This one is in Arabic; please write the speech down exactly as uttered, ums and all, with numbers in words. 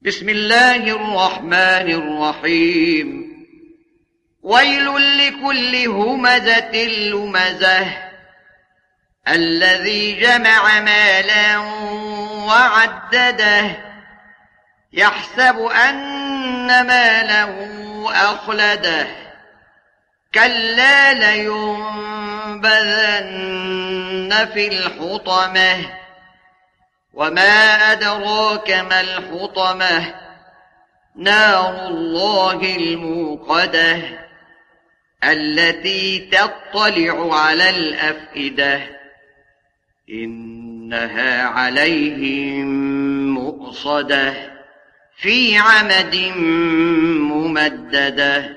بسم الله الرحمن الرحيم ويل لكل همزة لمزة الذي جمع مالا وعدده يحسب أن ماله أخلده كلا لينبذن في الحطمة وما أدراك ما الحطمة نار الله الموقدة التي تطلع على الأفئدة إنها عليهم مؤصدة في عمد ممددة.